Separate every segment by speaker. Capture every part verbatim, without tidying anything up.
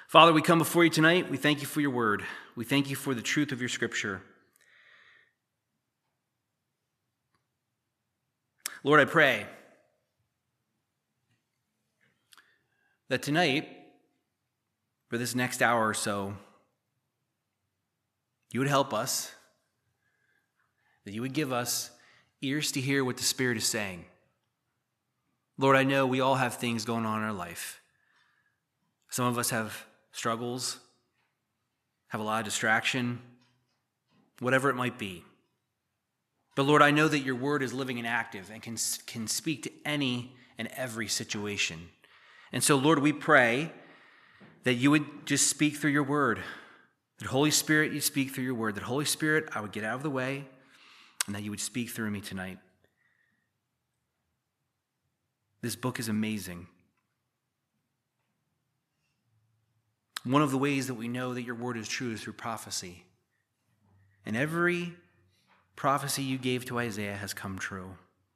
Speaker 1: Father, we come before you tonight. We thank you for your word. We thank you for the truth of your scripture. Lord, I pray that tonight, for this next hour or so, you would help us, that you would give us ears to hear what the Spirit is saying. Lord, I know we all have things going on in our life. Some of us have struggles, have a lot of distraction, whatever it might be. But Lord, I know that your word is living and active and can, can speak to any and every situation. And so, Lord, we pray that you would just speak through your word. That Holy Spirit, you speak through your word. That Holy Spirit, I would get out of the way and that you would speak through me tonight. This book is amazing. One of the ways that we know that your word is true is through prophecy. And every prophecy you gave to Isaiah has come true.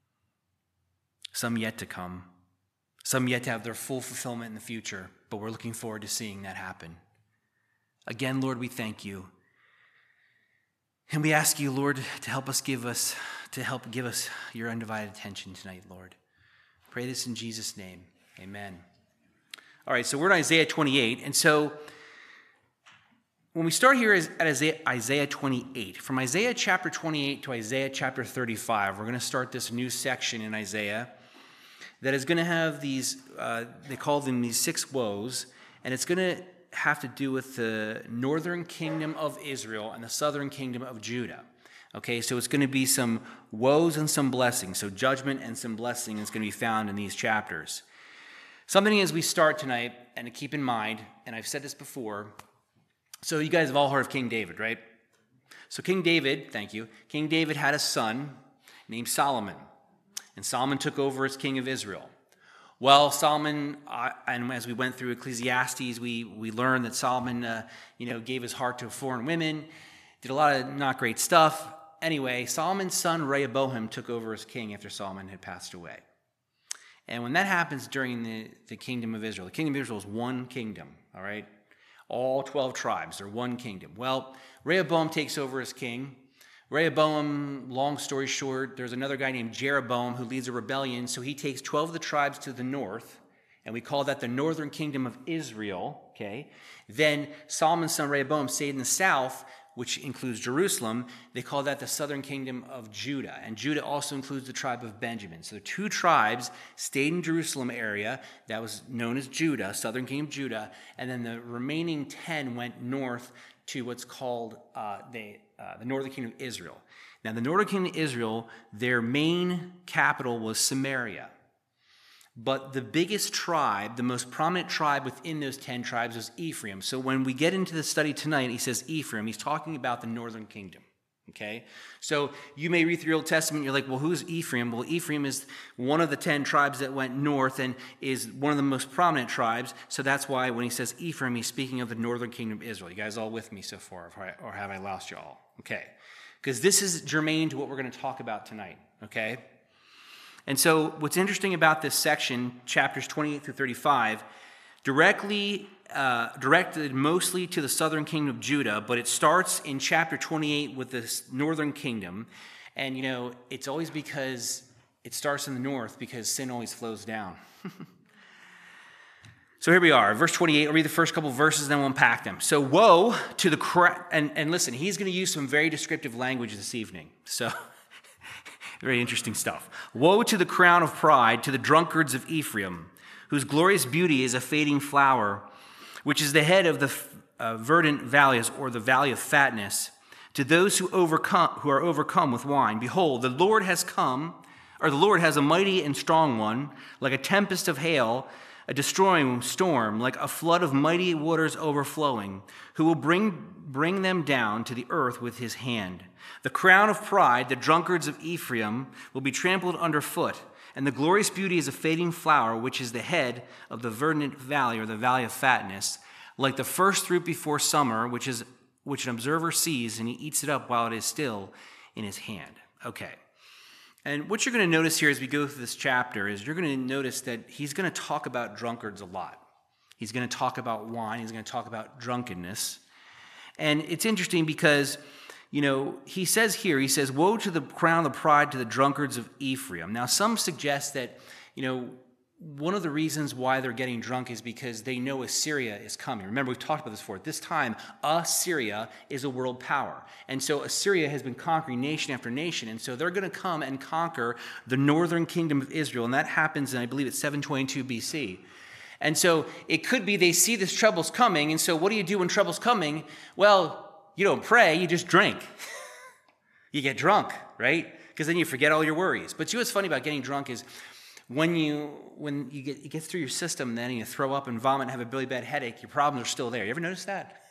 Speaker 1: Some yet to come. Some yet to have their full fulfillment in the future. But we're looking forward to seeing that happen. Again, Lord, we thank you. And we ask you, Lord, to help us give us, to help give us your undivided attention tonight, Lord. Pray this in Jesus' name. Amen. All right, so we're in Isaiah twenty-eight, and so when we start here at Isaiah twenty-eight, from Isaiah chapter twenty-eight to Isaiah chapter thirty-five, we're going to start this new section in Isaiah that is going to have these, uh, they call them these six woes, and it's going to have to do with the northern kingdom of Israel and the southern kingdom of Judah. Okay, so it's going to be some woes and some blessings, so judgment and some blessing is going to be found in these chapters. Something as we start tonight, and to keep in mind, and I've said this before, so you guys have all heard of King David, right? So King David, thank you, King David had a son named Solomon, and Solomon took over as king of Israel. Well, Solomon, uh, and as we went through Ecclesiastes, we we learned that Solomon, uh, you know, gave his heart to foreign women, did a lot of not great stuff. Anyway, Solomon's son Rehoboam took over as king after Solomon had passed away. And when that happens during the, the kingdom of Israel, the kingdom of Israel is one kingdom, all right? All twelve tribes, they're one kingdom. Well, Rehoboam takes over as king. Rehoboam, long story short, there's another guy named Jeroboam who leads a rebellion, so he takes twelve of the tribes to the north, and we call that the northern kingdom of Israel, okay? Then Solomon's son Rehoboam stayed in the south, which includes Jerusalem. They call that the southern kingdom of Judah. And Judah also includes the tribe of Benjamin. So the two tribes stayed in Jerusalem area. That was known as Judah, southern kingdom of Judah. And then the remaining ten went north to what's called uh, the, uh, the northern kingdom of Israel. Now, the northern kingdom of Israel, their main capital was Samaria. But the biggest tribe, the most prominent tribe within those ten tribes was Ephraim. So when we get into the study tonight, he says Ephraim. He's talking about the northern kingdom, okay? So you may read through your Old Testament, you're like, well, who's Ephraim? Well, Ephraim is one of the ten tribes that went north and is one of the most prominent tribes. So that's why when he says Ephraim, he's speaking of the northern kingdom of Israel. You guys all with me so far, or have I lost you all? Okay. Because this is germane to what we're going to talk about tonight, okay? And so what's interesting about this section, chapters twenty-eight through thirty-five, directly uh, directed mostly to the southern kingdom of Judah, but it starts in chapter twenty-eight with this northern kingdom. And, you know, it's always because it starts in the north because sin always flows down. So here we are, verse twenty-eight. I'll read the first couple of verses, then we'll unpack them. So woe to the, cra- and, and listen, he's going to use some very descriptive language this evening. So very interesting stuff. Woe to the crown of pride, to the drunkards of Ephraim, whose glorious beauty is a fading flower, which is the head of the uh, verdant valleys, or the valley of fatness. To those who overcome, who are overcome with wine, behold, the Lord has come, or the Lord has a mighty and strong one, like a tempest of hail, a destroying storm, like a flood of mighty waters overflowing, who will bring, bring them down to the earth with his hand. The crown of pride, the drunkards of Ephraim, will be trampled underfoot, and the glorious beauty is a fading flower, which is the head of the verdant valley, or the valley of fatness, like the first fruit before summer, which is which an observer sees, and he eats it up while it is still in his hand. Okay. And what you're going to notice here as we go through this chapter is you're going to notice that he's going to talk about drunkards a lot. He's going to talk about wine. He's going to talk about drunkenness. And it's interesting because, you know, he says here, he says, woe to the crown of the pride to the drunkards of Ephraim. Now, some suggest that, you know, one of the reasons why they're getting drunk is because they know Assyria is coming. Remember, we've talked about this before. At this time, Assyria is a world power. And so Assyria has been conquering nation after nation. And so they're going to come and conquer the northern kingdom of Israel. And that happens in, I believe, it's seven twenty-two B C. And so it could be they see this trouble's coming. And so what do you do when trouble's coming? Well, you don't pray, you just drink. You get drunk, right? Because then you forget all your worries. But you know what's funny about getting drunk is when you when you get it gets through your system, then and you throw up and vomit and have a really bad headache, your problems are still there. You ever notice that?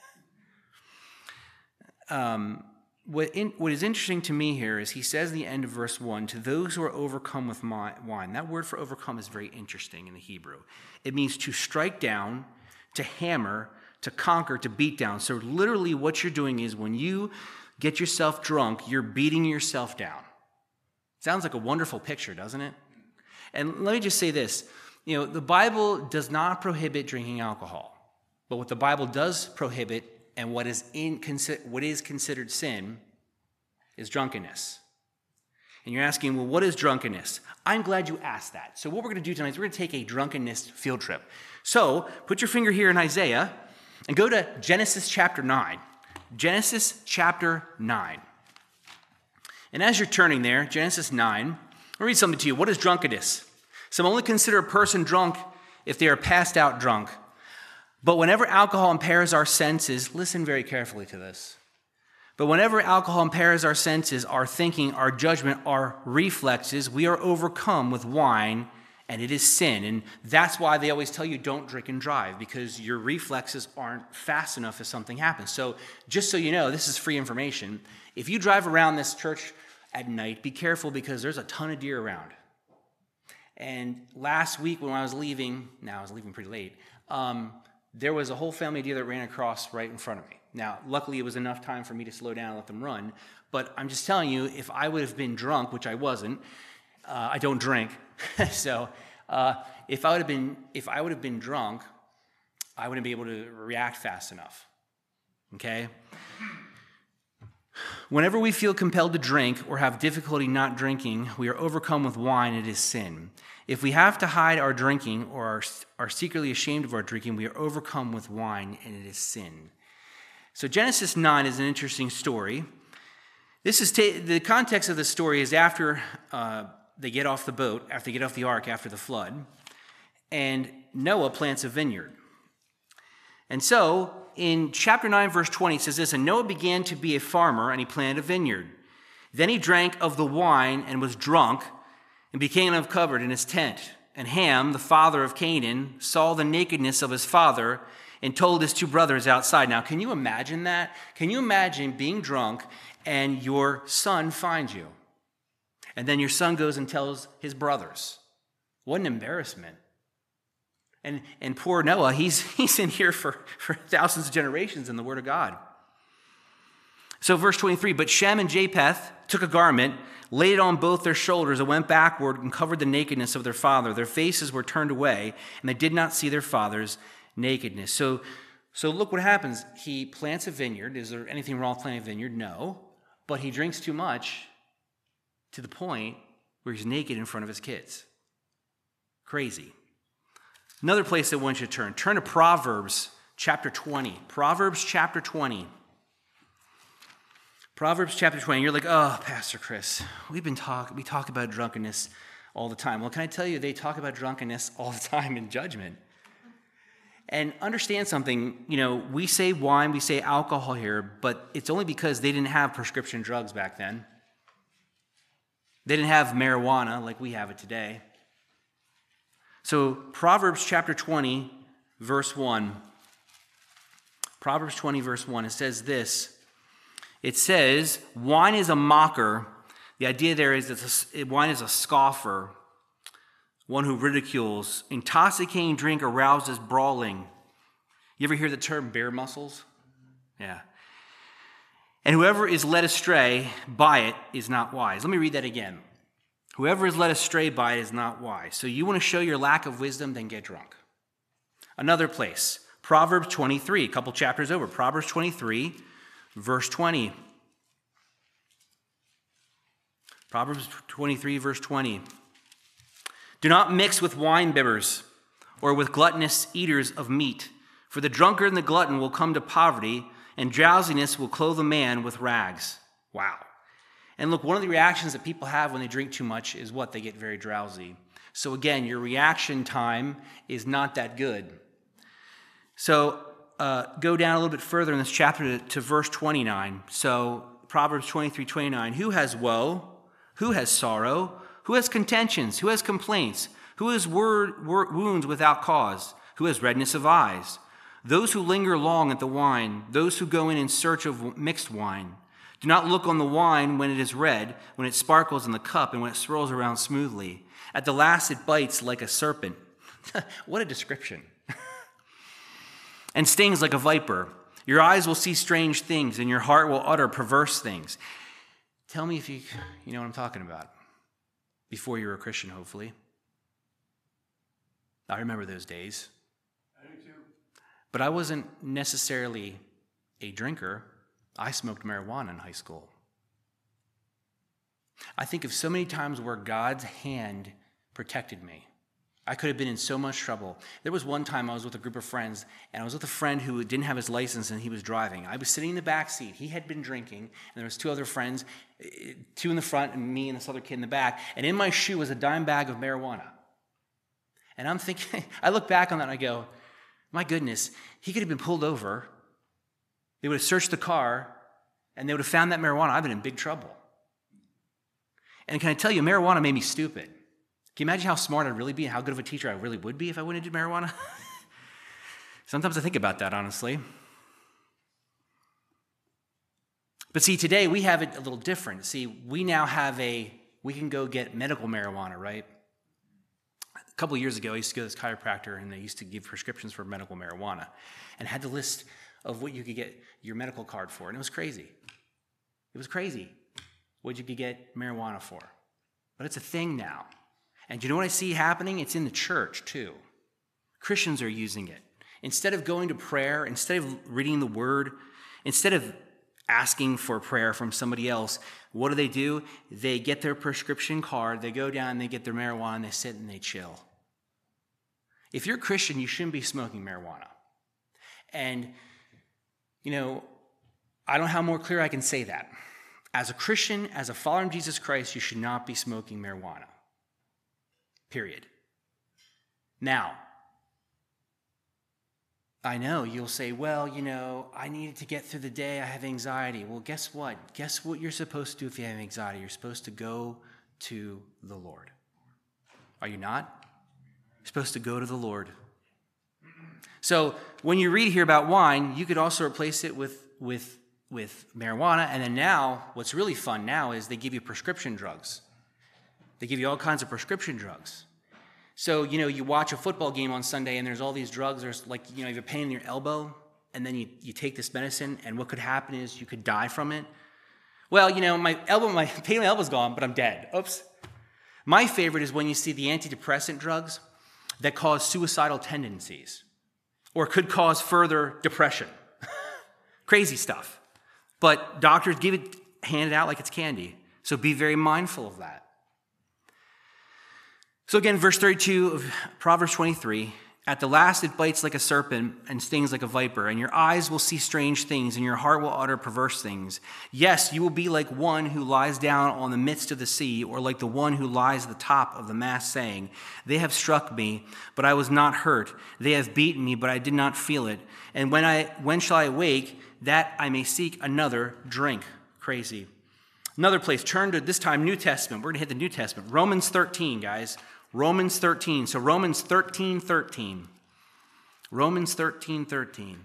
Speaker 1: Um, what, in, what is interesting to me here is he says at the end of verse one, to those who are overcome with wine. That word for overcome is very interesting in the Hebrew. It means to strike down, to hammer, to conquer, to beat down. So literally what you're doing is when you get yourself drunk, you're beating yourself down. Sounds like a wonderful picture, doesn't it? And let me just say this. You know, the Bible does not prohibit drinking alcohol. But what the Bible does prohibit and what is in what is considered sin is drunkenness. And you're asking, well, what is drunkenness? I'm glad you asked that. So what we're going to do tonight is we're going to take a drunkenness field trip. So put your finger here in Isaiah and go to Genesis chapter nine. Genesis chapter nine. And as you're turning there, Genesis nine, I'll read something to you. What is drunkenness? Some only consider a person drunk if they are passed out drunk. But whenever alcohol impairs our senses, listen very carefully to this. But whenever alcohol impairs our senses, our thinking, our judgment, our reflexes, we are overcome with wine, and it is sin. And that's why they always tell you don't drink and drive, because your reflexes aren't fast enough if something happens. So just so you know, this is free information. If you drive around this church at night, be careful because there's a ton of deer around. And last week when I was leaving, now I was leaving pretty late, um, there was a whole family of deer that ran across right in front of me. Now, luckily it was enough time for me to slow down and let them run, but I'm just telling you, if I would have been drunk, which I wasn't, uh, I don't drink, so uh, if I would have been if I would have been drunk, I wouldn't be able to react fast enough, okay? Whenever we feel compelled to drink or have difficulty not drinking, we are overcome with wine, it is sin. If we have to hide our drinking or are, are secretly ashamed of our drinking, we are overcome with wine, and it is sin. So Genesis nine is an interesting story. This is ta- the context of the story is after uh, they get off the boat, after they get off the ark after the flood, and Noah plants a vineyard. And so in chapter nine, verse twenty, it says this, and Noah began to be a farmer, and he planted a vineyard. Then he drank of the wine and was drunk, and became uncovered in his tent. And Ham, the father of Canaan, saw the nakedness of his father and told his two brothers outside. Now, can you imagine that? Can you imagine being drunk and your son finds you? And then your son goes and tells his brothers. What an embarrassment. And and poor Noah, he's he's in here for, for thousands of generations in the Word of God. So verse twenty-three, but Shem and Japheth took a garment, laid it on both their shoulders, and went backward and covered the nakedness of their father. Their faces were turned away, and they did not see their father's nakedness. So, so look what happens. He plants a vineyard. Is there anything wrong with planting a vineyard? No. But he drinks too much to the point where he's naked in front of his kids. Crazy. Another place I want you to turn. Turn to Proverbs chapter twenty. Proverbs chapter twenty. Proverbs chapter twenty. You're like, oh, Pastor Chris, we've been talk we talk about drunkenness all the time. Well, can I tell you, they talk about drunkenness all the time in judgment. And understand something, you know, we say wine, we say alcohol here, but it's only because they didn't have prescription drugs back then. They didn't have marijuana like we have it today. So Proverbs chapter twenty, verse one. Proverbs twenty, verse one, it says this. It says, wine is a mocker. The idea there is that wine is a scoffer, one who ridicules. Intoxicating drink arouses brawling. You ever hear the term bear muscles? Yeah. And whoever is led astray by it is not wise. Let me read that again. Whoever is led astray by it is not wise. So you want to show your lack of wisdom, then get drunk. Another place, Proverbs twenty-three, a couple chapters over. Proverbs twenty-three, verse twenty. Proverbs twenty-three, verse twenty. Do not mix with wine bibbers or with gluttonous eaters of meat, for the drunkard and the glutton will come to poverty, and drowsiness will clothe a man with rags. Wow. And look, one of the reactions that people have when they drink too much is what? They get very drowsy. So again, your reaction time is not that good. So uh, go down a little bit further in this chapter to, to verse twenty-nine. So Proverbs twenty-three, twenty-nine. Who has woe? Who has sorrow? Who has contentions? Who has complaints? Who has word, word, wounds without cause? Who has redness of eyes? Those who linger long at the wine, those who go in in search of mixed wine. Do not look on the wine when it is red, when it sparkles in the cup, and when it swirls around smoothly. At the last it bites like a serpent. What a description. And stings like a viper. Your eyes will see strange things, and your heart will utter perverse things. Tell me if you, you know what I'm talking about. Before you were a Christian, hopefully. I remember those days.
Speaker 2: I do too.
Speaker 1: But I wasn't necessarily a drinker. I smoked marijuana in high school. I think of so many times where God's hand protected me. I could have been in so much trouble. There was one time I was with a group of friends, and I was with a friend who didn't have his license, and he was driving. I was sitting in the back seat. He had been drinking, and there was two other friends, two in the front and me and this other kid in the back, and in my shoe was a dime bag of marijuana. And I'm thinking, I look back on that and I go, my goodness, he could have been pulled over. They would have searched the car, and they would have found that marijuana. I've been in big trouble. And can I tell you, marijuana made me stupid. Can you imagine how smart I'd really be and how good of a teacher I really would be if I wouldn't have did marijuana? Sometimes I think about that, honestly. But see, today we have it a little different. See, we now have a, we can go get medical marijuana, right? A couple of years ago, I used to go to this chiropractor, and they used to give prescriptions for medical marijuana and had the list of what you could get your medical card for. And it was crazy. It was crazy what you could get marijuana for. But it's a thing now. And you know what I see happening? It's in the church, too. Christians are using it. Instead of going to prayer, instead of reading the word, instead of asking for prayer from somebody else, what do they do? They get their prescription card, they go down, they get their marijuana, and they sit and they chill. If you're a Christian, you shouldn't be smoking marijuana. And, you know, I don't know how more clear I can say that. As a Christian, as a follower of Jesus Christ, you should not be smoking marijuana. Period. Now, I know you'll say, well, you know, I needed to get through the day. I have anxiety. Well, guess what? Guess what you're supposed to do if you have anxiety? You're supposed to go to the Lord. Are you not? You're supposed to go to the Lord. So when you read here about wine, you could also replace it with, with, with marijuana. And then now, what's really fun now is they give you prescription drugs. They give you all kinds of prescription drugs. So, you know, you watch a football game on Sunday and there's all these drugs. There's like, you know, you have a pain in your elbow and then you, you take this medicine and what could happen is you could die from it. Well, you know, my elbow, my pain in my elbow's gone, but I'm dead. Oops. My favorite is when you see the antidepressant drugs that cause suicidal tendencies or could cause further depression. Crazy stuff. But doctors give it, hand it out like it's candy. So be very mindful of that. So again, verse thirty-two of Proverbs twenty-three, at the last it bites like a serpent and stings like a viper, and your eyes will see strange things, and your heart will utter perverse things. Yes, you will be like one who lies down on the midst of the sea, or like the one who lies at the top of the mast, saying, they have struck me, but I was not hurt. They have beaten me, but I did not feel it. And when I when shall I awake, that I may seek another drink? Crazy. Another place, turn to this time New Testament. We're going to hit the New Testament. Romans thirteen, guys. Romans thirteen. So Romans thirteen, thirteen. Romans thirteen, thirteen.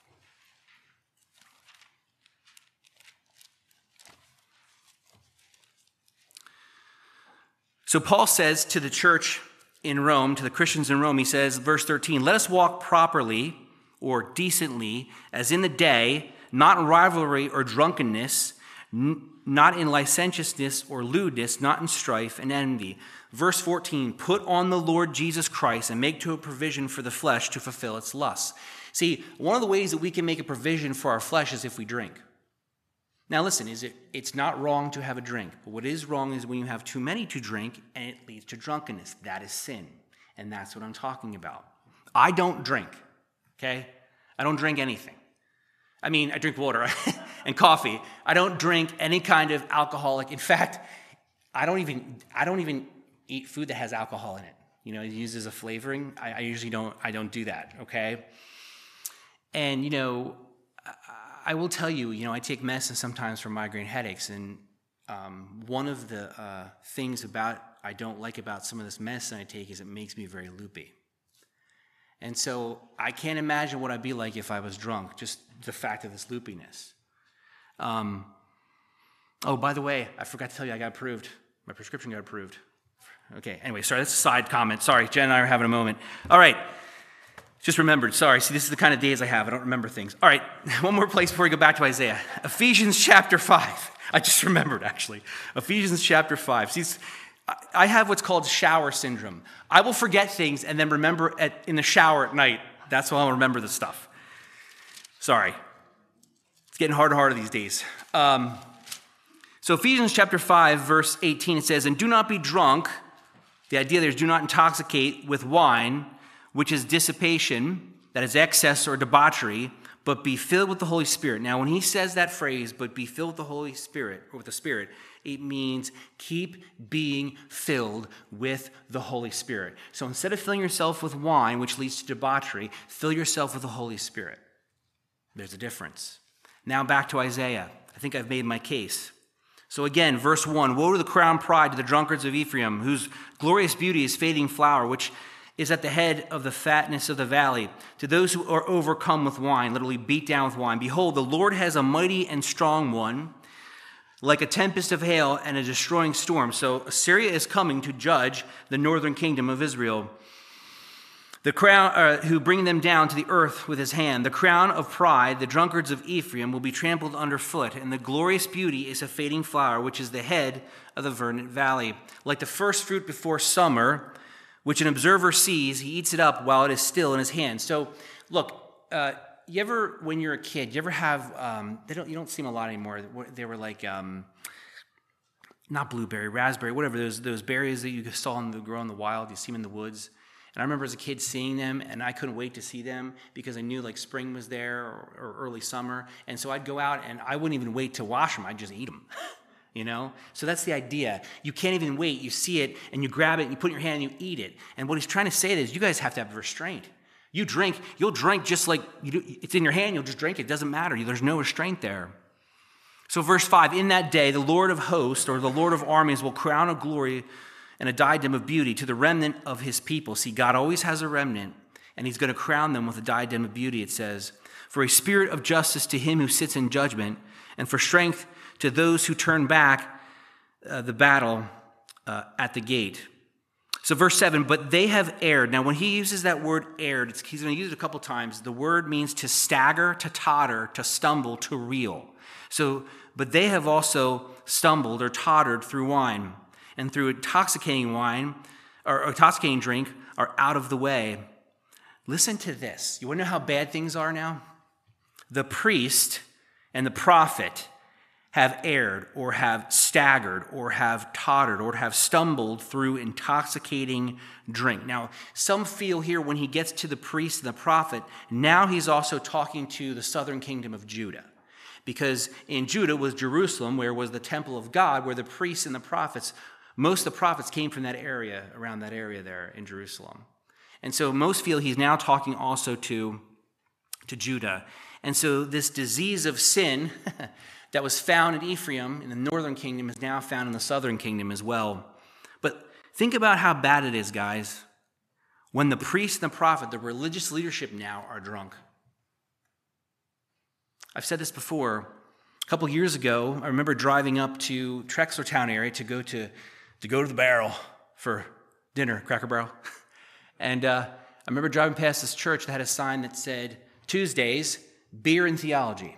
Speaker 1: So Paul says to the church in Rome, to the Christians in Rome, he says, verse thirteen, let us walk properly or decently as in the day, not in rivalry or drunkenness, n- not in licentiousness or lewdness, not in strife and envy. Verse fourteen, put on the Lord Jesus Christ and make to a provision for the flesh to fulfill its lusts. See, one of the ways that we can make a provision for our flesh is if we drink. Now listen, is it? It's not wrong to have a drink, but what is wrong is when you have too many to drink and it leads to drunkenness. That is sin, and that's what I'm talking about. I don't drink, okay? I don't drink anything. I mean, I drink water and coffee. I don't drink any kind of alcoholic. In fact, I don't even I don't even eat food that has alcohol in it. You know, it uses a flavoring. I, I usually don't. I don't do that. Okay. And you know, I, I will tell you. You know, I take medicine sometimes for migraine headaches, and um, one of the uh, things about I don't like about some of this medicine I take is it makes me very loopy. And so I can't imagine what I'd be like if I was drunk, just the fact of this loopiness. Um, oh, by the way, I forgot to tell you I got approved. My prescription got approved. Okay, anyway, sorry, that's a side comment. Sorry, Jen and I are having a moment. All right, just remembered. Sorry, see, this is the kind of days I have. I don't remember things. All right, one more place before we go back to Isaiah. Ephesians chapter five. I just remembered, actually. Ephesians chapter five. See, I have what's called shower syndrome. I will forget things and then remember at, in the shower at night. That's why I'll remember the stuff. Sorry. It's getting harder and harder these days. Um, so Ephesians chapter five, verse eighteen, it says, and do not be drunk. The idea there is do not intoxicate with wine, which is dissipation, that is excess or debauchery, but be filled with the Holy Spirit. Now, when he says that phrase, but be filled with the Holy Spirit, or with the Spirit, it means keep being filled with the Holy Spirit. So instead of filling yourself with wine, which leads to debauchery, fill yourself with the Holy Spirit. There's a difference. Now back to Isaiah. I think I've made my case. So again, verse one, woe to the crown pride to the drunkards of Ephraim, whose glorious beauty is fading flower, which is at the head of the fatness of the valley. To those who are overcome with wine, literally beat down with wine, behold, the Lord has a mighty and strong one, like a tempest of hail and a destroying storm. So Assyria is coming to judge the northern kingdom of Israel. The crown, uh, who bring them down to the earth with his hand. The crown of pride, the drunkards of Ephraim, will be trampled underfoot, and the glorious beauty is a fading flower, which is the head of the verdant valley. Like the first fruit before summer, which an observer sees, he eats it up while it is still in his hand. So, look, uh, you ever, when you're a kid, you ever have, um, they don't, you don't see them a lot anymore. They were like, um, not blueberry, raspberry, whatever, those those berries that you saw in the, grow in the wild, you see them in the woods. And I remember as a kid seeing them, and I couldn't wait to see them because I knew like spring was there or, or early summer. And so I'd go out and I wouldn't even wait to wash them. I'd just eat them, you know? So that's the idea. You can't even wait. You see it and you grab it and you put it in your hand and you eat it. And what he's trying to say is you guys have to have restraint. You drink, you'll drink just like you do, it's in your hand, you'll just drink it. It doesn't matter. There's no restraint there. So verse five, in that day, the Lord of hosts or the Lord of armies will crown a glory and a diadem of beauty to the remnant of his people. See, God always has a remnant, and he's going to crown them with a diadem of beauty, it says. For a spirit of justice to him who sits in judgment, and for strength to those who turn back uh, the battle uh, at the gate. So verse seven, but they have erred. Now, when he uses that word erred, it's, he's going to use it a couple times. The word means to stagger, to totter, to stumble, to reel. So, but they have also stumbled or tottered through wine, and through intoxicating wine, or intoxicating drink, are out of the way. Listen to this. You want to know how bad things are now? The priest and the prophet have erred, or have staggered, or have tottered, or have stumbled through intoxicating drink. Now, some feel here when he gets to the priest and the prophet, now he's also talking to the southern kingdom of Judah. Because in Judah was Jerusalem, where was the temple of God, where the priests and the prophets, most of the prophets came from that area, around that area there in Jerusalem. And so most feel he's now talking also to, to Judah. And so this disease of sin that was found in Ephraim in the northern kingdom is now found in the southern kingdom as well. But think about how bad it is, guys, when the priest and the prophet, the religious leadership now, are drunk. I've said this before. A couple years ago, I remember driving up to Trexlertown area to go to to go to the Barrel for dinner, Cracker Barrel. And uh, I remember driving past this church that had a sign that said, Tuesdays, beer and theology.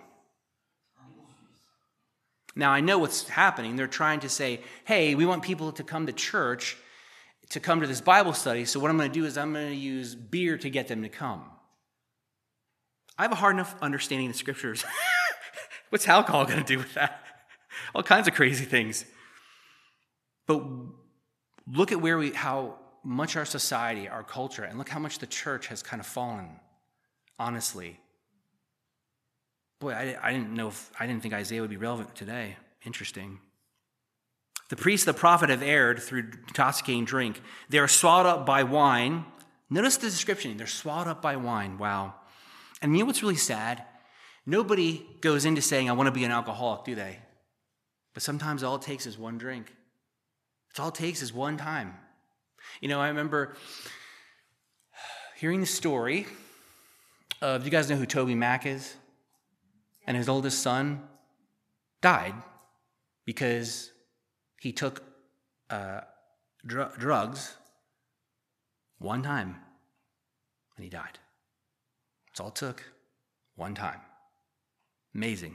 Speaker 1: Now, I know what's happening. They're trying to say, hey, we want people to come to church to come to this Bible study, so what I'm going to do is I'm going to use beer to get them to come. I have a hard enough understanding of the scriptures. What's alcohol going to do with that? All kinds of crazy things. But look at where we, how much our society, our culture, and look how much the church has kind of fallen, honestly. Boy, I, I didn't know if, I didn't think Isaiah would be relevant today. Interesting. The priest and the prophet have erred through intoxicating drink. They are swallowed up by wine. Notice the description. They're swallowed up by wine. Wow. And you know what's really sad? Nobody goes into saying, I want to be an alcoholic, do they? But sometimes all it takes is one drink. It's all it takes is one time. You know, I remember hearing the story of, you guys know who Toby Mac is? And his oldest son died because he took uh, dr- drugs one time and he died. That's all it took, one time. Amazing.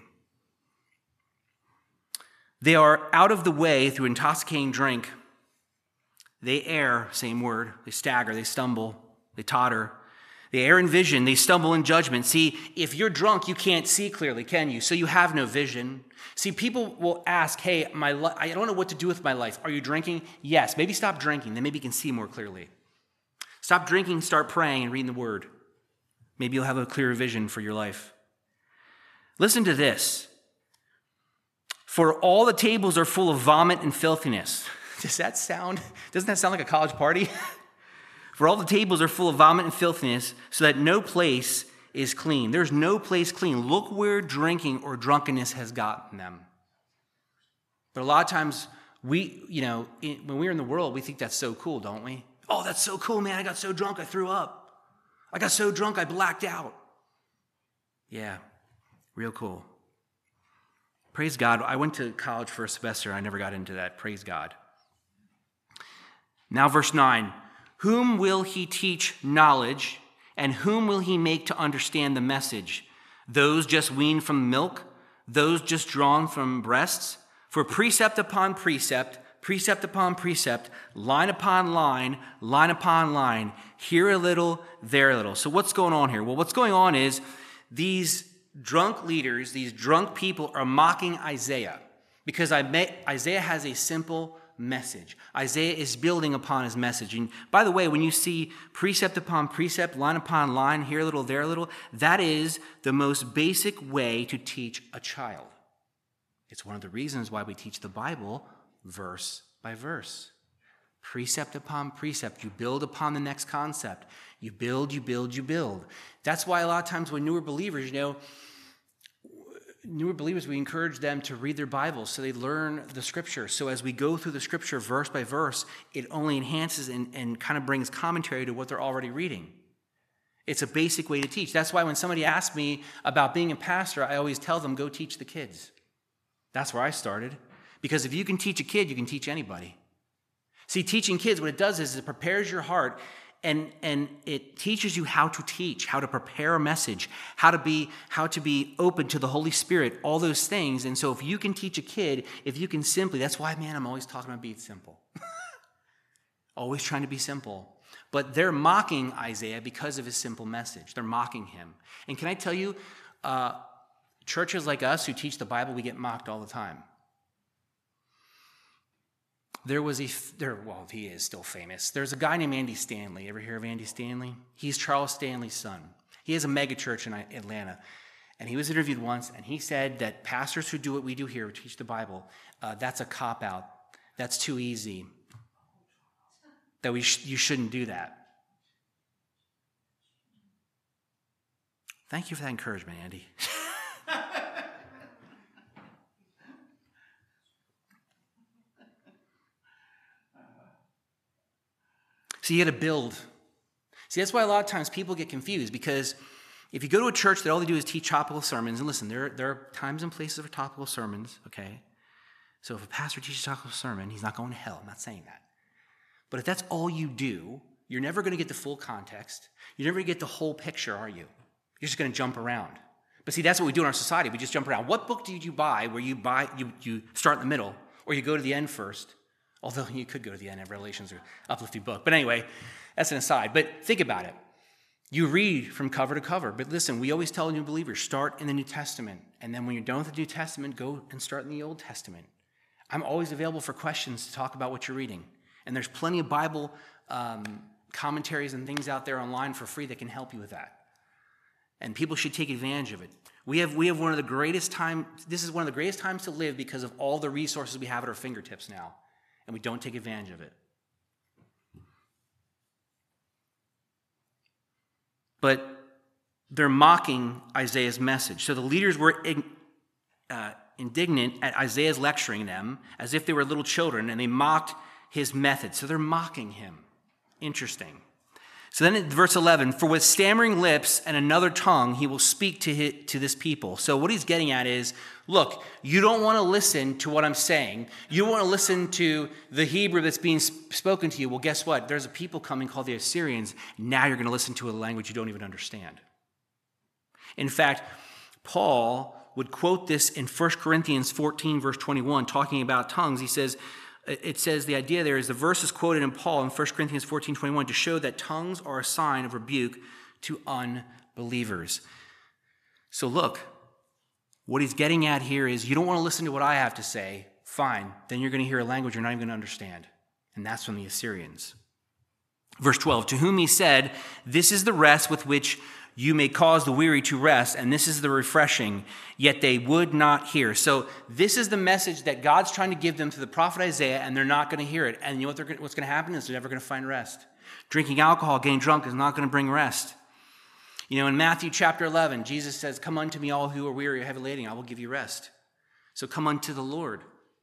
Speaker 1: They are out of the way through intoxicating drink. They err, same word. They stagger, they stumble, they totter. They err in vision, they stumble in judgment. See, if you're drunk, you can't see clearly, can you? So you have no vision. See, people will ask, hey, my li- I don't know what to do with my life. Are you drinking? Yes. Maybe stop drinking. Then maybe you can see more clearly. Stop drinking, start praying and reading the word. Maybe you'll have a clearer vision for your life. Listen to this. For all the tables are full of vomit and filthiness. Does that sound, doesn't that sound like a college party? For all the tables are full of vomit and filthiness, so that no place is clean. There's no place clean. Look where drinking or drunkenness has gotten them. But a lot of times, we, you know, when we're in the world, we think that's so cool, don't we? Oh, that's so cool, man. I got so drunk, I threw up. I got so drunk, I blacked out. Yeah, real cool. Praise God. I went to college for a semester. I never got into that. Praise God. Now, verse nine. Whom will he teach knowledge, and whom will he make to understand the message? Those just weaned from milk? Those just drawn from breasts? For precept upon precept, precept upon precept, line upon line, line upon line, here a little, there a little. So what's going on here? Well, what's going on is these drunk leaders, these drunk people are mocking Isaiah because Isaiah has a simple message. Isaiah is building upon his message. And by the way, when you see precept upon precept, line upon line, here a little, there a little, that is the most basic way to teach a child. It's one of the reasons why we teach the Bible verse by verse. Precept upon precept. You build upon the next concept. You build, you build, you build. That's why a lot of times when newer believers, you know, newer believers, we encourage them to read their Bibles so they learn the scripture. So as we go through the scripture verse by verse, it only enhances and, and kind of brings commentary to what they're already reading. It's a basic way to teach. That's why when somebody asks me about being a pastor, I always tell them, go teach the kids. That's where I started. Because if you can teach a kid, you can teach anybody. See, teaching kids, what it does is it prepares your heart and, and it teaches you how to teach, how to prepare a message, how to be, how to be open to the Holy Spirit, all those things. And so if you can teach a kid, if you can simply, that's why, man, I'm always talking about being simple. Always trying to be simple. But they're mocking Isaiah because of his simple message. They're mocking him. And can I tell you, uh, churches like us who teach the Bible, we get mocked all the time. There was a, there, well, he is still famous. There's a guy named Andy Stanley. Ever hear of Andy Stanley? He's Charles Stanley's son. He has a mega church in Atlanta. And he was interviewed once, and he said that pastors who do what we do here, teach the Bible, uh, that's a cop-out. That's too easy. That we sh- you shouldn't do that. Thank you for that encouragement, Andy. So you got to build. See, that's why a lot of times people get confused, because if you go to a church that all they do is teach topical sermons, and listen, there, there are times and places for topical sermons, okay? So if a pastor teaches a topical sermon, he's not going to hell. I'm not saying that. But if that's all you do, you're never going to get the full context. You're never going to get the whole picture, are you? You're just going to jump around. But see, that's what we do in our society. We just jump around. What book did you buy where you buy you, you start in the middle, or you go to the end first? Although you could go to the end of Revelations or uplifting book. But anyway, that's an aside. But think about it. You read from cover to cover. But listen, we always tell new believers, start in the New Testament. And then when you're done with the New Testament, go and start in the Old Testament. I'm always available for questions to talk about what you're reading. And there's plenty of Bible um, commentaries and things out there online for free that can help you with that. And people should take advantage of it. We have, we have one of the greatest time, this is one of the greatest times to live because of all the resources we have at our fingertips now. And we don't take advantage of it. But they're mocking Isaiah's message. So the leaders were uh, indignant at Isaiah's lecturing them as if they were little children, and they mocked his method. So they're mocking him. Interesting. So then in verse eleven, for with stammering lips and another tongue, he will speak to his, to this people. So what he's getting at is, look, you don't want to listen to what I'm saying. You don't want to listen to the Hebrew that's being spoken to you. Well, guess what? There's a people coming called the Assyrians. Now you're going to listen to a language you don't even understand. In fact, Paul would quote this in First Corinthians fourteen, verse twenty-one, talking about tongues. He says, it says the idea there is the verse is quoted in Paul in First Corinthians fourteen, twenty-one to show that tongues are a sign of rebuke to unbelievers. So look, what he's getting at here is you don't want to listen to what I have to say. Fine. Then you're going to hear a language you're not even going to understand. And that's from the Assyrians. Verse twelve, to whom he said, this is the rest with which you may cause the weary to rest, and this is the refreshing, yet they would not hear. So this is the message that God's trying to give them to the prophet Isaiah, and they're not going to hear it. And you know what they're, what's going to happen is they're never going to find rest. Drinking alcohol, getting drunk is not going to bring rest. You know, in Matthew chapter eleven, Jesus says, come unto me all who are weary or heavy laden, I will give you rest. So come unto the Lord.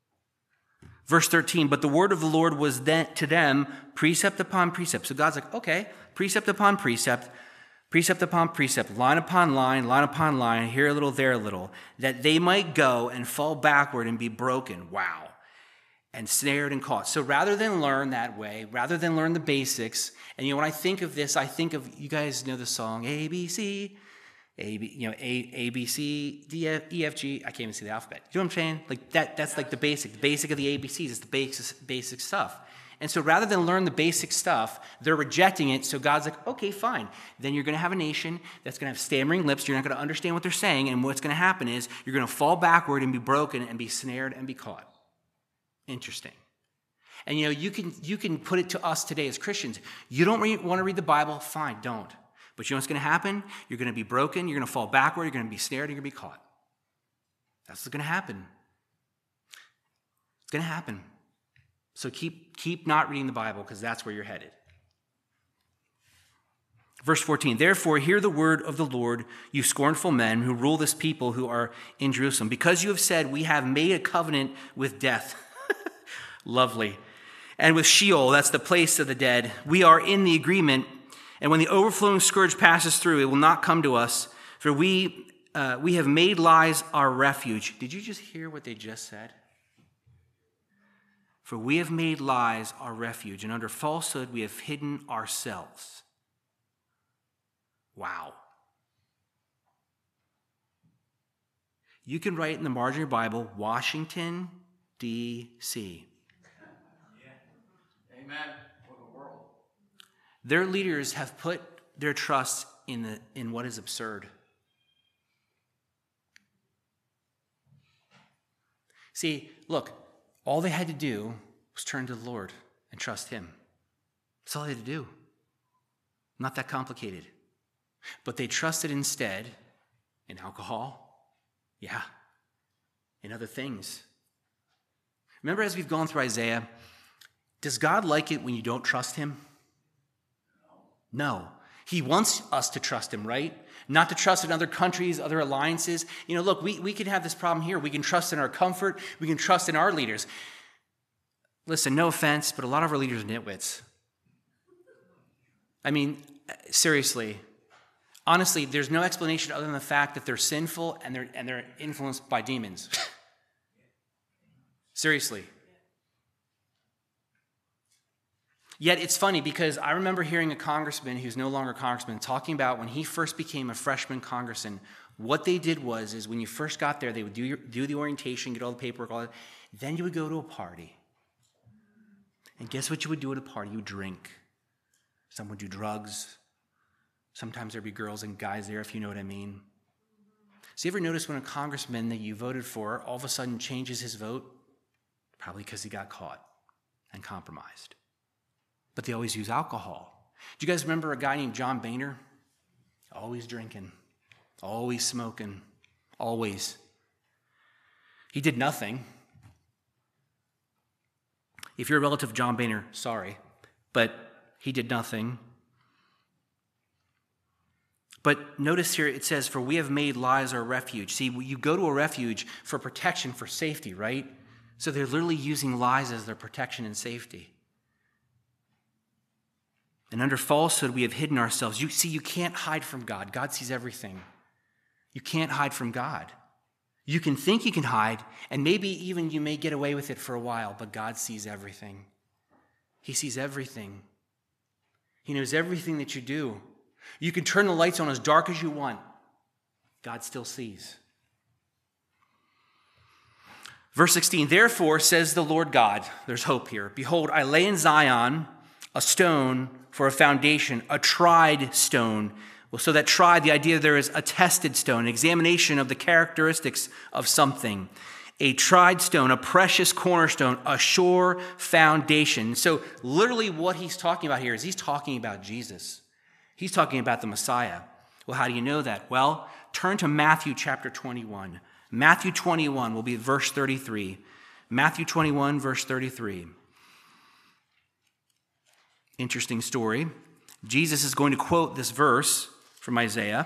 Speaker 1: Verse thirteen, but the word of the Lord was then to them precept upon precept. So God's like, okay, precept upon precept, precept upon precept, line upon line, line upon line, here a little, there a little, that they might go and fall backward and be broken. Wow. And snared and caught. So rather than learn that way, rather than learn the basics, and you know, when I think of this, I think of, you guys know the song, A, B, C, A, B, you know, A, A, B, C, D, F, E, F, G. I can't even see the alphabet. You know what I'm saying? Like that, that's like the basic, the basic of the A B Cs is the basic, basic stuff. And so rather than learn the basic stuff, they're rejecting it. So God's like, okay, fine. Then you're going to have a nation that's going to have stammering lips. You're not going to understand what they're saying. And what's going to happen is you're going to fall backward and be broken and be snared and be caught. Interesting. And you know, you can you can put it to us today as Christians. You don't re- want to read the Bible? Fine, don't. But you know what's going to happen? You're going to be broken. You're going to fall backward. You're going to be snared. You're going to be caught. That's what's going to happen. It's going to happen. So keep, keep not reading the Bible because that's where you're headed. Verse fourteen, therefore hear the word of the Lord, you scornful men who rule this people who are in Jerusalem. Because you have said, we have made a covenant with death. Lovely. And with Sheol, that's the place of the dead. We are in the agreement. And when the overflowing scourge passes through, it will not come to us. For we, uh, we have made lies our refuge. Did you just hear what they just said? For we have made lies our refuge, and under falsehood we have hidden ourselves. Wow. You can write in the margin of your Bible, Washington, D C
Speaker 2: Yeah. Amen. For the world.
Speaker 1: Their leaders have put their trust in, the, in what is absurd. See, look, all they had to do was turn to the Lord and trust him. That's all they had to do. Not that complicated. But they trusted instead in alcohol, yeah, in other things. Remember, as we've gone through Isaiah, does God like it when you don't trust him? No. He wants us to trust him, right? Not to trust in other countries, other alliances. You know, look, we, we could have this problem here. We can trust in our comfort. We can trust in our leaders. Listen, no offense, but a lot of our leaders are nitwits. I mean, seriously. Honestly, there's no explanation other than the fact that they're sinful and they're, and they're influenced by demons. Seriously. Yet it's funny because I remember hearing a congressman who's no longer a congressman talking about when he first became a freshman congressman, what they did was is when you first got there, they would do, your, do the orientation, get all the paperwork, all that. Then you would go to a party. And guess what you would do at a party? You would drink. Some would do drugs. Sometimes there'd be girls and guys there, if you know what I mean. So you ever notice when a congressman that you voted for all of a sudden changes his vote? Probably because he got caught and compromised. But they always use alcohol. Do you guys remember a guy named John Boehner? Always drinking, always smoking, always. He did nothing. If you're a relative of John Boehner, sorry, but he did nothing. But notice here it says, for we have made lies our refuge. See, you go to a refuge for protection, for safety, right? So they're literally using lies as their protection and safety. And under falsehood, we have hidden ourselves. You see, you can't hide from God. God sees everything. You can't hide from God. You can think you can hide, and maybe even you may get away with it for a while, but God sees everything. He sees everything. He knows everything that you do. You can turn the lights on as dark as you want. God still sees. Verse sixteen, therefore, says the Lord God, there's hope here. Behold, I lay in Zion a stone for a foundation, a tried stone. Well, so that tried, the idea there is a tested stone, an examination of the characteristics of something. A tried stone, a precious cornerstone, a sure foundation. So literally what he's talking about here is he's talking about Jesus. He's talking about the Messiah. Well, how do you know that? Well, turn to Matthew chapter twenty-one. Matthew twenty-one will be verse thirty-three. Matthew twenty-one, verse thirty-three. Interesting story. Jesus is going to quote this verse from Isaiah.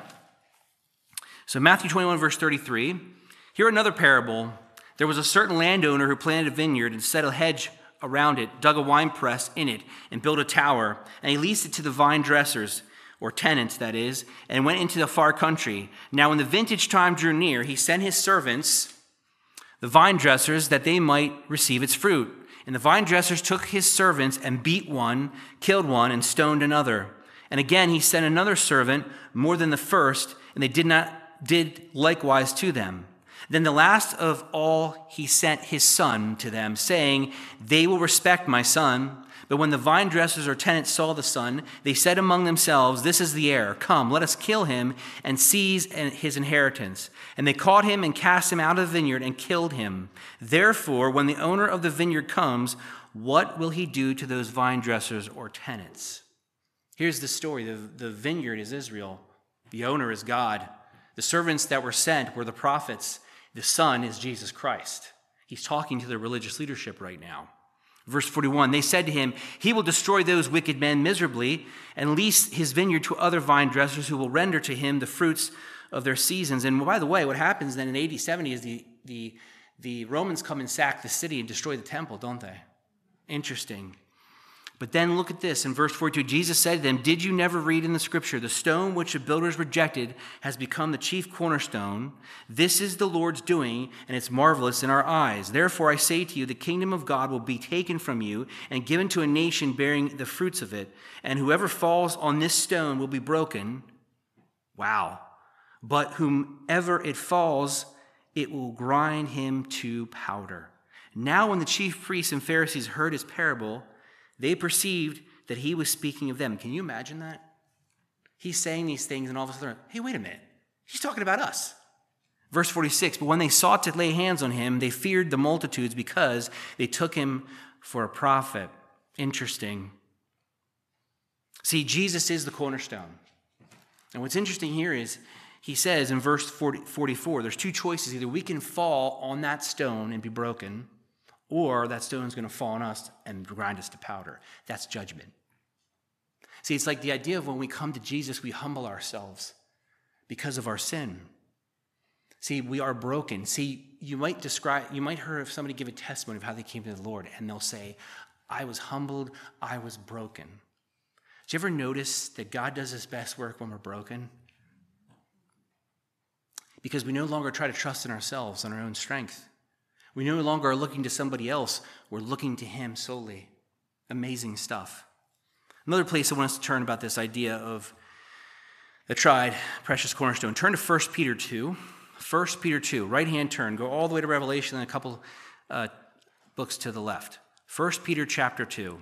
Speaker 1: So Matthew twenty-one, verse thirty-three. Here another parable. There was a certain landowner who planted a vineyard and set a hedge around it, dug a winepress in it, and built a tower. And he leased it to the vine dressers, or tenants, that is, and went into the far country. Now when the vintage time drew near, he sent his servants, the vine dressers, that they might receive its fruit. And the vine dressers took his servants and beat one, killed one, and stoned another. And again he sent another servant, more than the first, and they did not did likewise to them. Then the last of all he sent his son to them, saying, they will respect my son. But when the vine dressers or tenants saw the son, they said among themselves, this is the heir. Come, let us kill him and seize his inheritance. And they caught him and cast him out of the vineyard and killed him. Therefore, when the owner of the vineyard comes, what will he do to those vine dressers or tenants? Here's the story. The, the vineyard is Israel. The owner is God. The servants that were sent were the prophets. The son is Jesus Christ. He's talking to the religious leadership right now. Verse forty-one, they said to him, he will destroy those wicked men miserably and lease his vineyard to other vine dressers who will render to him the fruits of their seasons. And by the way, what happens then in A D seventy is the, the, the Romans come and sack the city and destroy the temple, don't they? Interesting. But then look at this. In verse forty-two, Jesus said to them, did you never read in the scripture, the stone which the builders rejected has become the chief cornerstone. This is the Lord's doing, and it's marvelous in our eyes. Therefore I say to you, the kingdom of God will be taken from you and given to a nation bearing the fruits of it. And whoever falls on this stone will be broken. Wow. But whomever it falls, it will grind him to powder. Now when the chief priests and Pharisees heard his parable, they perceived that he was speaking of them. Can you imagine that? He's saying these things and all of a sudden, hey, wait a minute. He's talking about us. Verse forty-six, but when they sought to lay hands on him, they feared the multitudes because they took him for a prophet. Interesting. See, Jesus is the cornerstone. And what's interesting here is he says in verse forty, forty-four, there's two choices. Either we can fall on that stone and be broken, or that stone is going to fall on us and grind us to powder. That's judgment. See, it's like the idea of when we come to Jesus, we humble ourselves because of our sin. See, we are broken. See, you might describe, you might hear of somebody give a testimony of how they came to the Lord, and they'll say, I was humbled, I was broken. Did you ever notice that God does his best work when we're broken? Because we no longer try to trust in ourselves, on our own strength. We no longer are looking to somebody else. We're looking to him solely. Amazing stuff. Another place I want us to turn about this idea of the tried, precious cornerstone. Turn to First Peter two. First Peter two, right-hand turn. Go all the way to Revelation and a couple uh, books to the left. First Peter chapter two.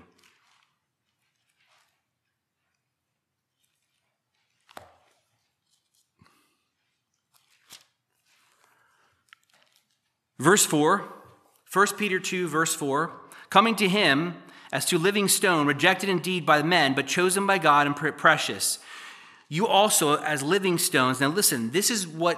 Speaker 1: Verse four, First Peter two, verse four, coming to him as to living stone, rejected indeed by men, but chosen by God and precious. You also as living stones. Now listen, this is what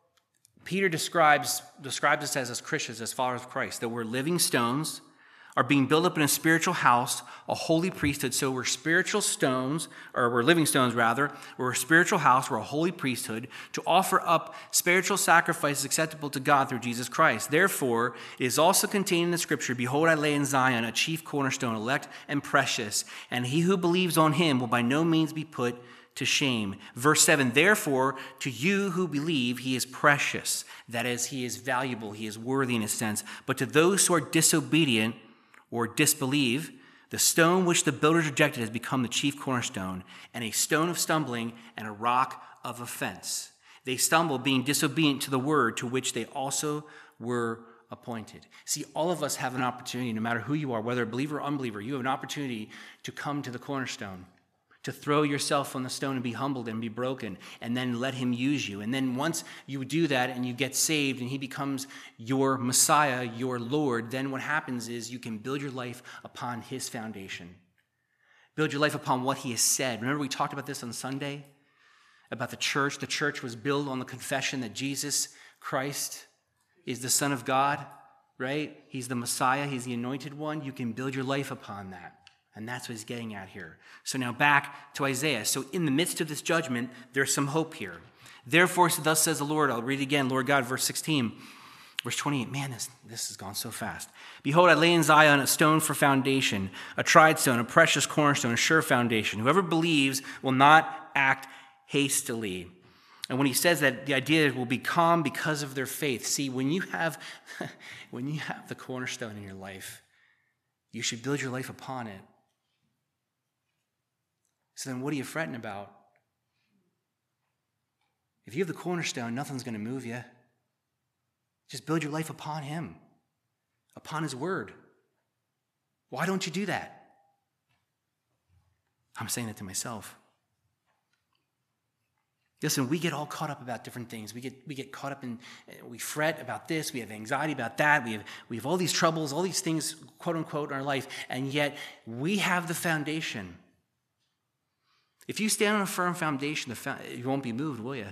Speaker 1: Peter describes, describes us as, as Christians, as followers of Christ, that we're living stones, are being built up in a spiritual house, a holy priesthood. So we're spiritual stones, or we're living stones rather. We're a spiritual house, we're a holy priesthood, to offer up spiritual sacrifices acceptable to God through Jesus Christ. Therefore, it is also contained in the scripture, behold, I lay in Zion a chief cornerstone, elect and precious, and he who believes on him will by no means be put to shame. Verse seven, therefore, to you who believe, he is precious. That is, he is valuable, he is worthy in a sense. But to those who are disobedient, or disbelieve, the stone which the builders rejected has become the chief cornerstone, and a stone of stumbling and a rock of offense. They stumble, being disobedient to the word to which they also were appointed. See, all of us have an opportunity, no matter who you are, whether a believer or unbeliever, you have an opportunity to come to the cornerstone, to throw yourself on the stone and be humbled and be broken, and then let him use you. And then once you do that and you get saved and he becomes your Messiah, your Lord, then what happens is you can build your life upon his foundation. Build your life upon what he has said. Remember we talked about this on Sunday? About the church. The church was built on the confession that Jesus Christ is the Son of God, right? He's the Messiah. He's the anointed one. You can build your life upon that. And that's what he's getting at here. So now back to Isaiah. So in the midst of this judgment, there's some hope here. Therefore, so thus says the Lord. I'll read it again. Lord God, verse sixteen, verse twenty-eight. Man, this, this has gone so fast. Behold, I lay in Zion a stone for foundation, a tried stone, a precious cornerstone, a sure foundation. Whoever believes will not act hastily. And when he says that, the idea will be calm because of their faith. See, when you have, when you have the cornerstone in your life, you should build your life upon it. So then what are you fretting about? If you have the cornerstone, nothing's going to move you. Just build your life upon him, upon his word. Why don't you do that? I'm saying it to myself. Listen, we get all caught up about different things. We get we get caught up in, we fret about this, we have anxiety about that, we have we have all these troubles, all these things, quote unquote, in our life, and yet we have the foundation. If you stand on a firm foundation, the fa- you won't be moved, will you?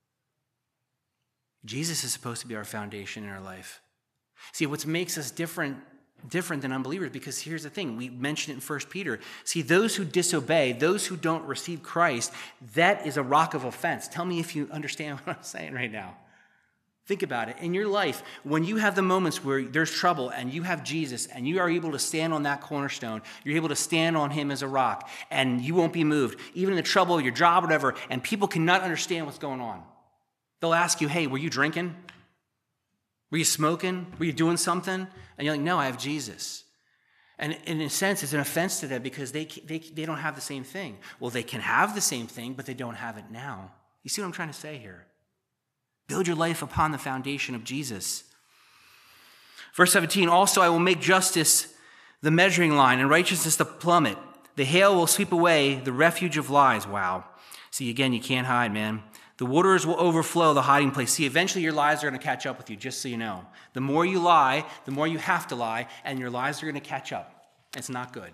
Speaker 1: Jesus is supposed to be our foundation in our life. See, what makes us different, different than unbelievers, because here's the thing, we mentioned it in First Peter. See, those who disobey, those who don't receive Christ, that is a rock of offense. Tell me if you understand what I'm saying right now. Think about it. In your life, when you have the moments where there's trouble and you have Jesus and you are able to stand on that cornerstone, you're able to stand on him as a rock and you won't be moved, even in the trouble, your job, whatever, and people cannot understand what's going on. They'll ask you, hey, were you drinking? Were you smoking? Were you doing something? And you're like, no, I have Jesus. And in a sense, it's an offense to them because they, they, they don't have the same thing. Well, they can have the same thing, but they don't have it now. You see what I'm trying to say here? Build your life upon the foundation of Jesus. Verse seventeen, also I will make justice the measuring line and righteousness the plummet. The hail will sweep away the refuge of lies. Wow. See, again, you can't hide, man. The waters will overflow the hiding place. See, eventually your lies are going to catch up with you, just so you know. The more you lie, the more you have to lie, and your lies are going to catch up. It's not good.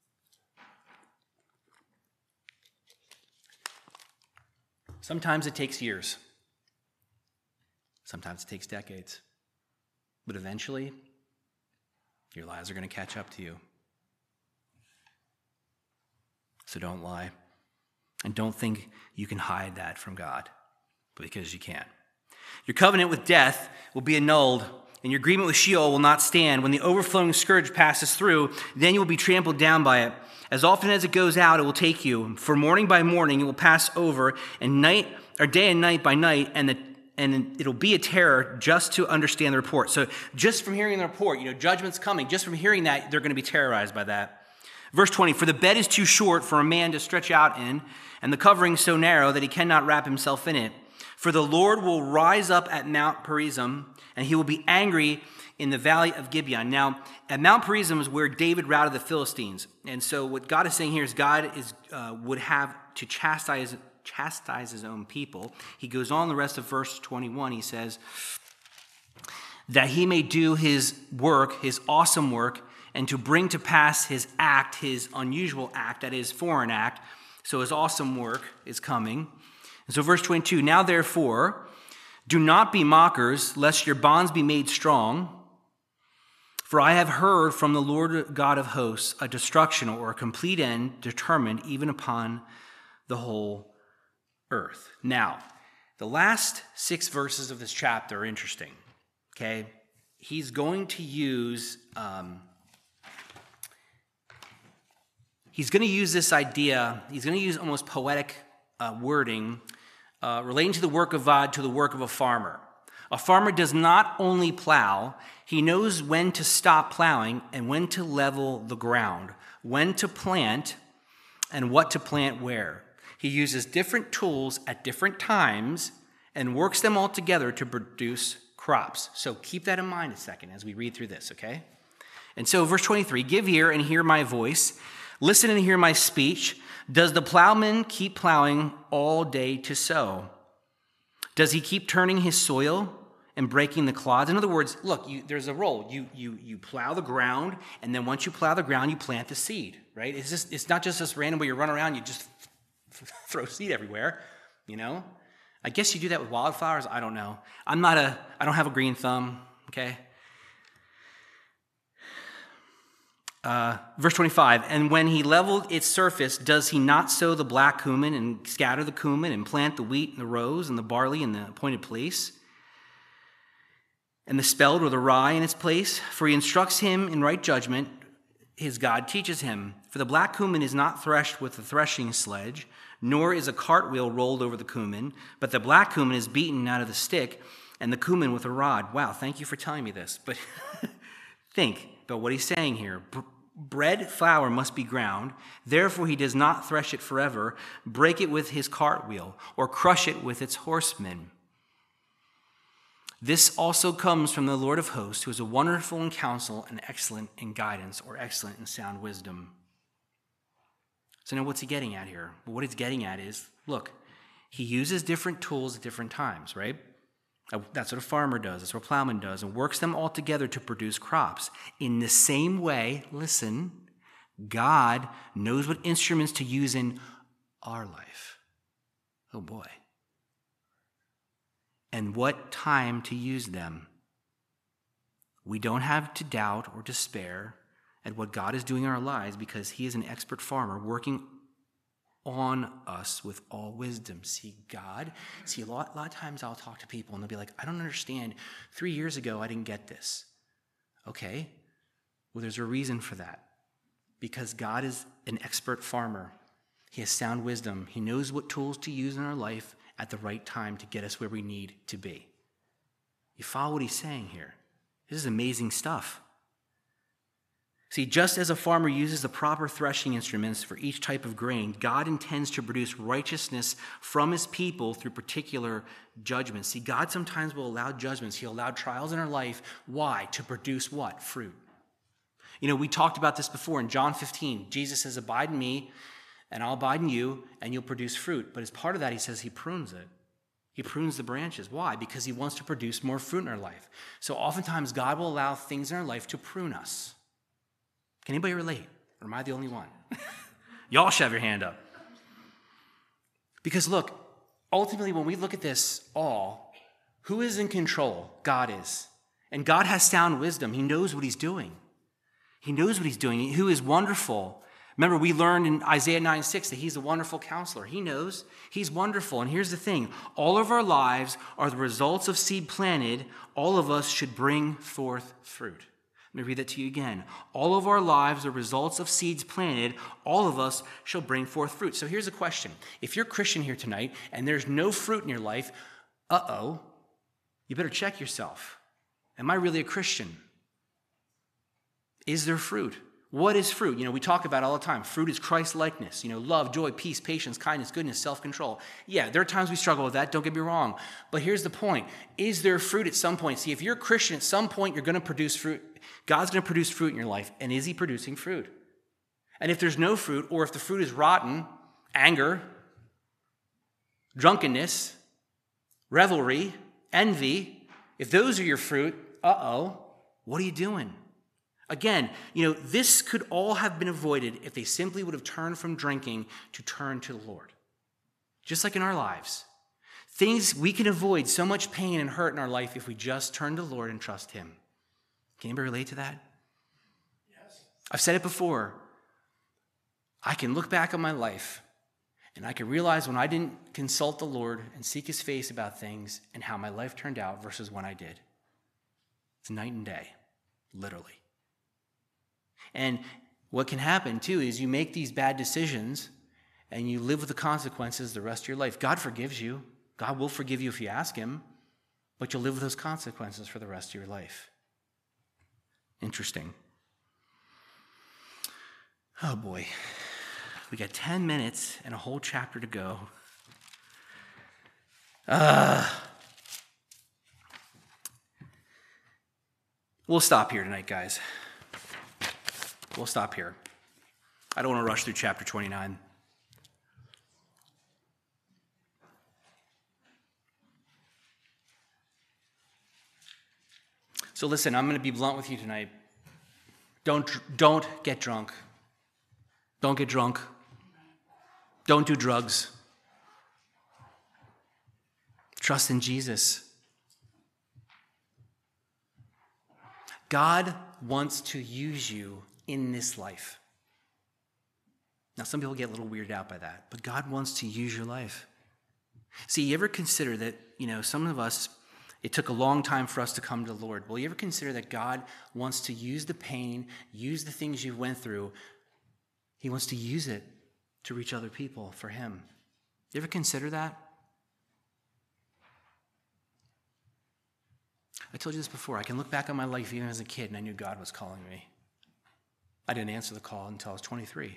Speaker 1: Sometimes it takes years. Sometimes it takes decades. But eventually, your lies are going to catch up to you. So don't lie. And don't think you can hide that from God, because you can't. Your covenant with death will be annulled, and your agreement with Sheol will not stand. When the overflowing scourge passes through, then you will be trampled down by it. As often as it goes out, it will take you. For morning by morning, it will pass over, and night or day and night by night, and the And it'll be a terror just to understand the report. So just from hearing the report, you know, judgment's coming. Just from hearing that, they're going to be terrorized by that. Verse twenty, for the bed is too short for a man to stretch out in, and the covering so narrow that he cannot wrap himself in it. For the Lord will rise up at Mount Perizim, and he will be angry in the valley of Gibeon. Now, at Mount Perizim is where David routed the Philistines. And so what God is saying here is God is uh, would have to chastise, chastise his own people. He goes on the rest of verse twenty-one. He says, that he may do his work, his awesome work, and to bring to pass his act, his unusual act, that is, foreign act. So his awesome work is coming. And so verse twenty-two, now therefore, do not be mockers, lest your bonds be made strong. For I have heard from the Lord God of hosts a destruction or a complete end determined even upon the whole earth. Now, the last six verses of this chapter are interesting, okay? He's going to use, um, he's going to use this idea, he's going to use almost poetic uh, wording uh, relating to the work of God to the work of a farmer. A farmer does not only plow, he knows when to stop plowing and when to level the ground, when to plant and what to plant where. He uses different tools at different times and works them all together to produce crops. So keep that in mind a second as we read through this, okay? And so verse twenty-three, give ear and hear my voice. Listen and hear my speech. Does the plowman keep plowing all day to sow? Does he keep turning his soil and breaking the clods? In other words, look, you, there's a role. You, you, you plow the ground, and then once you plow the ground, you plant the seed, right? It's just, it's not just this random way you run around, you just throw seed everywhere, you know? I guess you do that with wildflowers. I don't know. I'm not a, I don't have a green thumb, okay? Uh, verse twenty-five, and when he leveled its surface, does he not sow the black cumin and scatter the cumin and plant the wheat and the rows and the barley in the appointed place? And the spelled or the rye in its place? For he instructs him in right judgment, his God teaches him. For the black cumin is not threshed with a threshing sledge, nor is a cartwheel rolled over the cumin, but the black cumin is beaten out of the stick, and the cumin with a rod. Wow, thank you for telling me this. But think about what he's saying here. Bread flour must be ground, therefore he does not thresh it forever, break it with his cartwheel, or crush it with its horsemen. This also comes from the Lord of hosts, who is a wonderful in counsel and excellent in guidance, or excellent in sound wisdom. So now what's he getting at here? Well, what he's getting at is, look, he uses different tools at different times, right? That's what a farmer does. That's what a plowman does, and works them all together to produce crops. In the same way, listen, God knows what instruments to use in our life. Oh boy. And what time to use them. We don't have to doubt or despair at what God is doing in our lives, because he is an expert farmer working on us with all wisdom. See, God, see, a lot, a lot of times I'll talk to people and they'll be like, I don't understand. Three years ago, I didn't get this. Okay, well, there's a reason for that. Because God is an expert farmer. He has sound wisdom. He knows what tools to use in our life at the right time to get us where we need to be. You follow what he's saying here? This is amazing stuff. See, just as a farmer uses the proper threshing instruments for each type of grain, God intends to produce righteousness from his people through particular judgments. See, God sometimes will allow judgments. He'll allow trials in our life. Why? To produce what? Fruit. You know, we talked about this before in John fifteen. Jesus says, abide in me, and I'll abide in you, and you'll produce fruit. But as part of that, he says he prunes it. He prunes the branches. Why? Because he wants to produce more fruit in our life. So oftentimes, God will allow things in our life to prune us. Can anybody relate? Or am I the only one? Y'all shove your hand up. Because look, ultimately when we look at this all, who is in control? God is. And God has sound wisdom. He knows what he's doing. He knows what he's doing. Who is wonderful. Remember, we learned in Isaiah nine six that he's a wonderful counselor. He knows. He's wonderful. And here's the thing. All of our lives are the results of seed planted. All of us should bring forth fruit. Let me read that to you again. All of our lives are results of seeds planted. All of us shall bring forth fruit. So here's a question. If you're a Christian here tonight and there's no fruit in your life, uh-oh, you better check yourself. Am I really a Christian? Is there fruit? What is fruit? You know, we talk about it all the time. Fruit is Christ-likeness. You know, love, joy, peace, patience, kindness, goodness, self-control. Yeah, there are times we struggle with that. Don't get me wrong. But here's the point. Is there fruit at some point? See, if you're a Christian, at some point you're going to produce fruit. God's going to produce fruit in your life. And is he producing fruit? And if there's no fruit, or if the fruit is rotten, anger, drunkenness, revelry, envy, if those are your fruit, uh-oh, what are you doing? Again, you know, this could all have been avoided if they simply would have turned from drinking to turn to the Lord. Just like in our lives. Things, we can avoid so much pain and hurt in our life if we just turn to the Lord and trust him. Can anybody relate to that? Yes. I've said it before. I can look back on my life and I can realize when I didn't consult the Lord and seek his face about things and how my life turned out versus when I did. It's night and day, literally. And what can happen, too, is you make these bad decisions and you live with the consequences the rest of your life. God forgives you. God will forgive you if you ask him, but you'll live with those consequences for the rest of your life. Interesting. Oh, boy. We got ten minutes and a whole chapter to go. Uh, we'll stop here tonight, guys. We'll stop here. I don't want to rush through chapter twenty-nine. So listen, I'm going to be blunt with you tonight. Don't, don't get drunk. Don't get drunk. Don't do drugs. Trust in Jesus. God wants to use you in this life. Now, some people get a little weirded out by that, but God wants to use your life. See, you ever consider that, you know, some of us, it took a long time for us to come to the Lord. Well, you ever consider that God wants to use the pain, use the things you went through, he wants to use it to reach other people for him. You ever consider that? I told you this before. I can look back on my life even as a kid and I knew God was calling me. I didn't answer the call until I was twenty-three.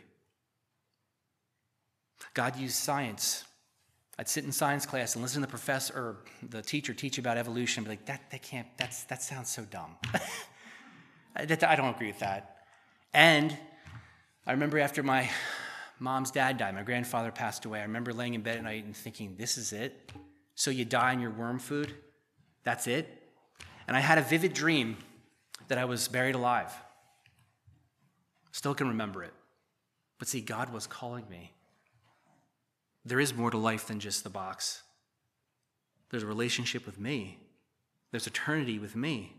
Speaker 1: God used science. I'd sit in science class and listen to the professor or the teacher teach about evolution and be like, that, that can't, that's, that sounds so dumb. I don't agree with that. And I remember after my mom's dad died, my grandfather passed away, I remember laying in bed at night and thinking, this is it? So you die on your worm food? That's it? And I had a vivid dream that I was buried alive. Still can remember it. But see, God was calling me. There is more to life than just the box. There's a relationship with me. There's eternity with me.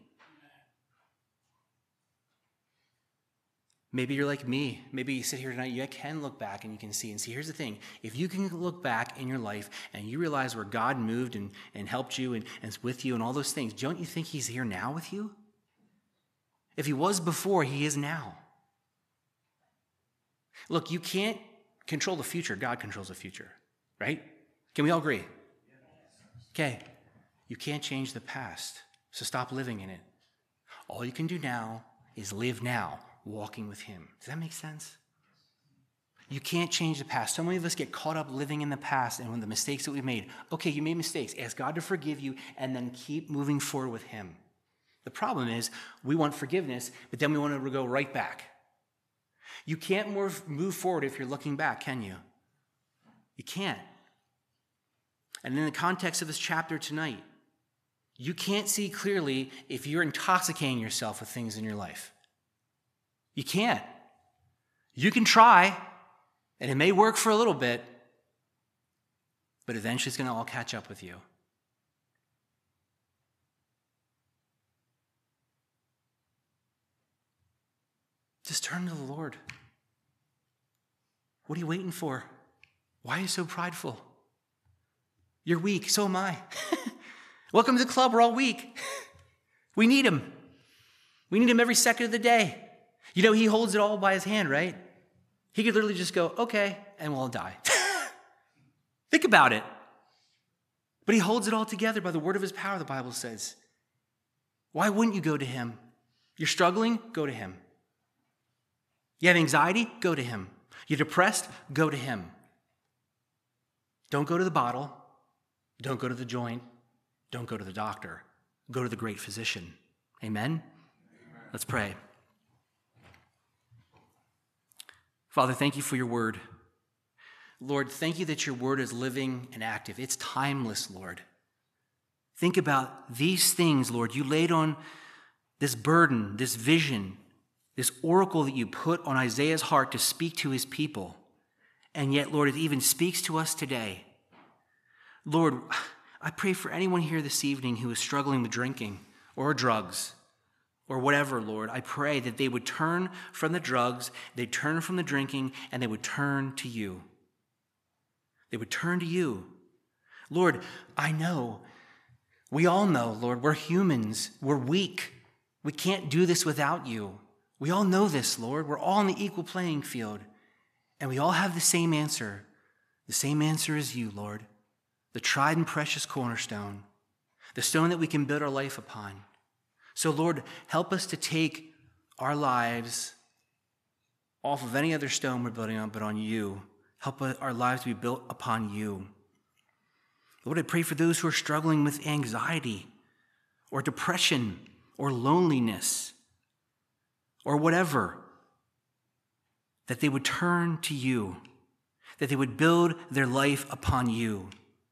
Speaker 1: Maybe you're like me. Maybe you sit here tonight, you can look back and you can see. And see, here's the thing. If you can look back in your life and you realize where God moved and, and helped you and, and is with you and all those things, don't you think he's here now with you? If he was before, he is now. Look, you can't control the future. God controls the future, right? Can we all agree? Okay. You can't change the past, so stop living in it. All you can do now is live now, walking with him. Does that make sense? You can't change the past. So many of us get caught up living in the past and when the mistakes that we made. Okay, you made mistakes. Ask God to forgive you and then keep moving forward with him. The problem is we want forgiveness, but then we want to go right back. You can't move forward if you're looking back, can you? You can't. And in the context of this chapter tonight, you can't see clearly if you're intoxicating yourself with things in your life. You can't. You can try, and it may work for a little bit, but eventually it's going to all catch up with you. Just turn to the Lord. What are you waiting for? Why are you so prideful? You're weak, so am I. Welcome to the club, we're all weak. We need him. We need him every second of the day. You know, he holds it all by his hand, right? He could literally just go, okay, and we'll all die. Think about it. But he holds it all together by the word of his power, the Bible says. Why wouldn't you go to him? You're struggling? Go to him. You have anxiety? Go to him. You're depressed? Go to him. Don't go to the bottle. Don't go to the joint. Don't go to the doctor. Go to the great physician. Amen? Amen. Let's pray. Father, thank you for your word. Lord, thank you that your word is living and active. It's timeless, Lord. Think about these things, Lord. You laid on this burden, this vision, this oracle that you put on Isaiah's heart to speak to his people. And yet, Lord, it even speaks to us today. Lord, I pray for anyone here this evening who is struggling with drinking or drugs or whatever, Lord. I pray that they would turn from the drugs, they'd turn from the drinking, and they would turn to you. They would turn to you. Lord, I know, we all know, Lord, we're humans, we're weak. We can't do this without you. We all know this, Lord. We're all on the equal playing field, and we all have the same answer. The same answer is you, Lord, the tried and precious cornerstone, the stone that we can build our life upon. So, Lord, help us to take our lives off of any other stone we're building on, but on you. Help our lives to be built upon you. Lord, I pray for those who are struggling with anxiety or depression or loneliness or whatever, that they would turn to you, that they would build their life upon you.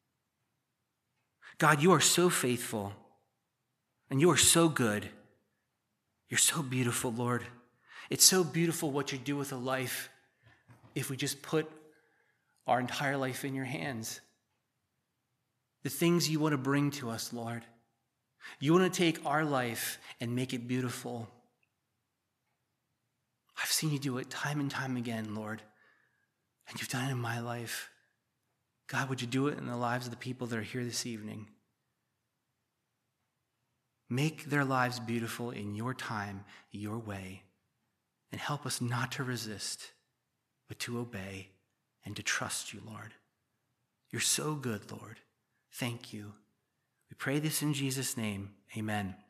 Speaker 1: God, you are so faithful, and you are so good. You're so beautiful, Lord. It's so beautiful what you do with a life if we just put our entire life in your hands. The things you want to bring to us, Lord. You want to take our life and make it beautiful. I've seen you do it time and time again, Lord, and you've done it in my life. God, would you do it in the lives of the people that are here this evening? Make their lives beautiful in your time, your way, and help us not to resist, but to obey and to trust you, Lord. You're so good, Lord. Thank you. We pray this in Jesus' name. Amen.